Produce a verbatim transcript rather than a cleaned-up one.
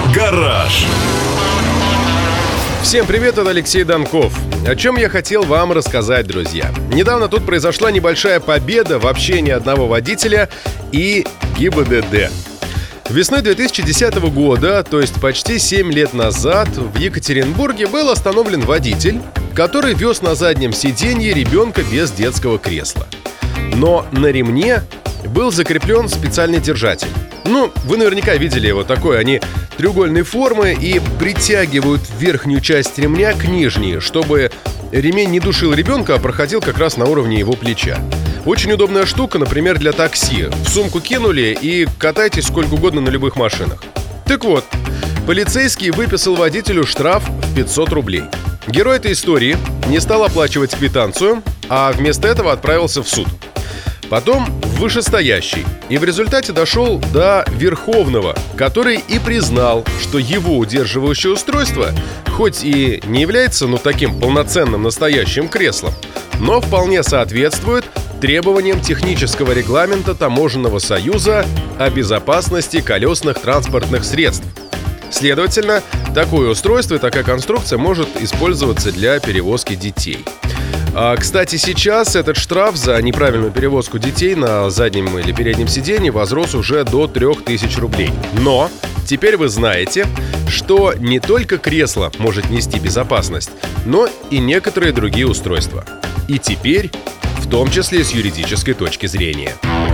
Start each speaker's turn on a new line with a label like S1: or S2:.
S1: Гараж.
S2: Всем привет, это Алексей Донков. О чем я хотел вам рассказать, друзья. Недавно тут произошла небольшая победа в общении одного водителя и ГИБДД. Весной две тысячи десятого года, то есть почти семь лет назад, в Екатеринбурге был остановлен водитель, который вез на заднем сиденье ребенка без детского кресла. Но на ремне был закреплен специальный держатель. Ну, вы наверняка видели его такой. Они треугольной формы и притягивают верхнюю часть ремня к нижней, чтобы ремень не душил ребенка, а проходил как раз на уровне его плеча. Очень удобная штука, например, для такси. В сумку кинули и катайтесь сколько угодно на любых машинах. Так вот, полицейский выписал водителю штраф в пятьсот рублей. Герой этой истории не стал оплачивать квитанцию, а вместо этого отправился в суд. Потом в вышестоящий. И в результате дошел до Верховного, который и признал, что его удерживающее устройство хоть и не является, ну, таким полноценным настоящим креслом, но вполне соответствует требованиям технического регламента Таможенного союза о безопасности колесных транспортных средств. Следовательно, такое устройство и такая конструкция может использоваться для перевозки детей. А, кстати, сейчас этот штраф за неправильную перевозку детей на заднем или переднем сиденье возрос уже до трех тысяч рублей. Но теперь вы знаете, что не только кресло может нести безопасность, но и некоторые другие устройства. И теперь в том числе с юридической точки зрения.